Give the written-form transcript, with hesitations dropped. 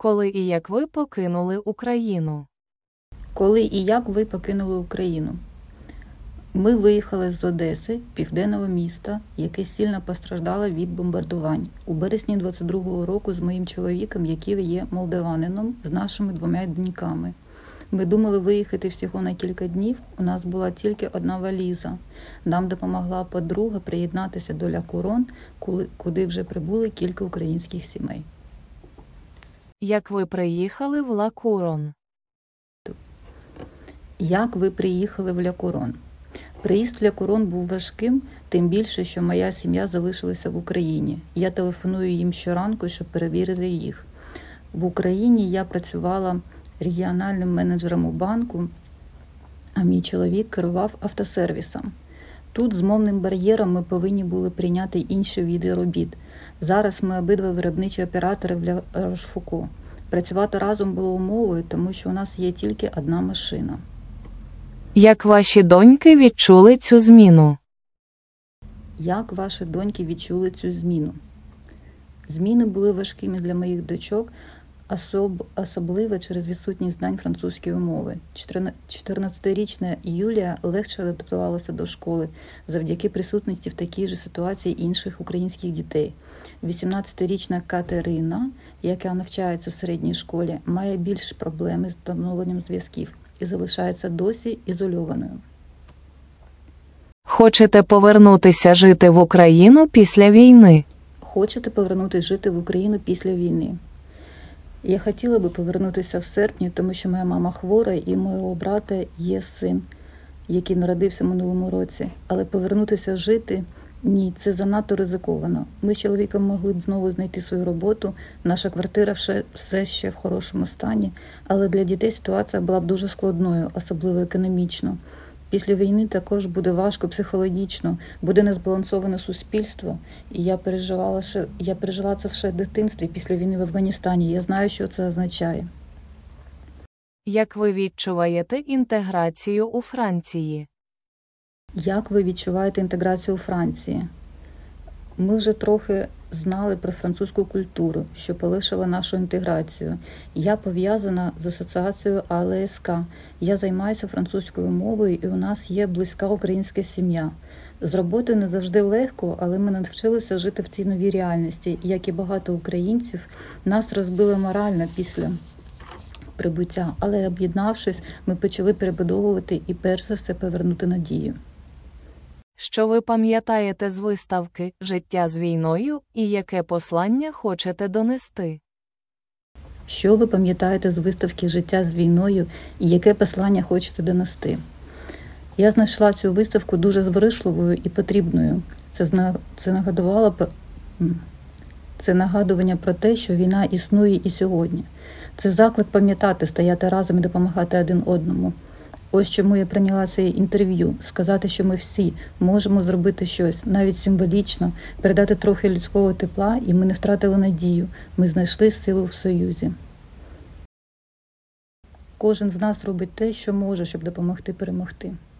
Коли і як ви покинули Україну? Коли і як ви покинули Україну? Ми виїхали з Одеси, південного міста, яке сильно постраждало від бомбардувань. У березні 22-го року з моїм чоловіком, який є молдаванином, з нашими 2 доньками. Ми думали виїхати всього на кілька днів, у нас була тільки одна валіза. Нам допомогла подруга приєднатися до Ля Курон, куди вже прибули кілька українських сімей. Як ви приїхали в Ла Курон? Як ви приїхали в Ля Курон? Приїзд в Ля Курон був важким, тим більше, що моя сім'я залишилася в Україні. Я телефоную їм щоранку, щоб перевірити їх. В Україні я працювала регіональним менеджером у банку, а мій чоловік керував автосервісом. Тут з мовним бар'єром ми повинні були прийняти інші види робіт. Зараз ми обидва виробничі оператори в Ля Рошфуко. Працювати разом було умовою, тому що у нас є тільки одна машина. Як ваші доньки відчули цю зміну? Як ваші доньки відчули цю зміну? Зміни були важкими для моїх дочок, особливо через відсутність знань французької мови. 14-річна Юлія легше адаптувалася до школи завдяки присутності в такій же ситуації інших українських дітей. 18-річна Катерина, яка навчається в середній школі, має більш проблеми з встановленням зв'язків і залишається досі ізольованою. Хочете повернутися жити в Україну після війни? Хочете повернутися жити в Україну після війни? Я хотіла би повернутися в серпні, тому що моя мама хвора і у мого брата є син, який народився в минулому році. Але повернутися жити – ні, це занадто ризиковано. Ми з чоловіком могли б знову знайти свою роботу, наша квартира все ще в хорошому стані, але для дітей ситуація була б дуже складною, особливо економічно. Після війни також буде важко психологічно, буде незбалансоване суспільство. І я пережила це ще в дитинстві після війни в Афганістані. Я знаю, що це означає. Як ви відчуваєте інтеграцію у Франції? Як ви відчуваєте інтеграцію у Франції? Ми вже трохи знали про французьку культуру, що полегшила нашу інтеграцію. Я пов'язана з асоціацією АЛСК. Я займаюся французькою мовою і у нас є близька українська сім'я. З роботи не завжди легко, але ми навчилися жити в цій новій реальності. Як і багато українців, нас розбили морально після прибуття, але об'єднавшись, ми почали перебудовувати і перш за все повернути надію. Що ви пам'ятаєте з виставки «Життя з війною» і яке послання хочете донести? Що ви пам'ятаєте з виставки «Життя з війною» і яке послання хочете донести? Я знайшла цю виставку дуже зворушливою і потрібною. Це нагадування про те, що війна існує і сьогодні. Це заклик пам'ятати, стояти разом і допомагати один одному. Ось чому я прийняла це інтерв'ю. Сказати, що ми всі можемо зробити щось, навіть символічно, передати трохи людського тепла, і ми не втратили надію. Ми знайшли силу в союзі. Кожен з нас робить те, що може, щоб допомогти перемогти.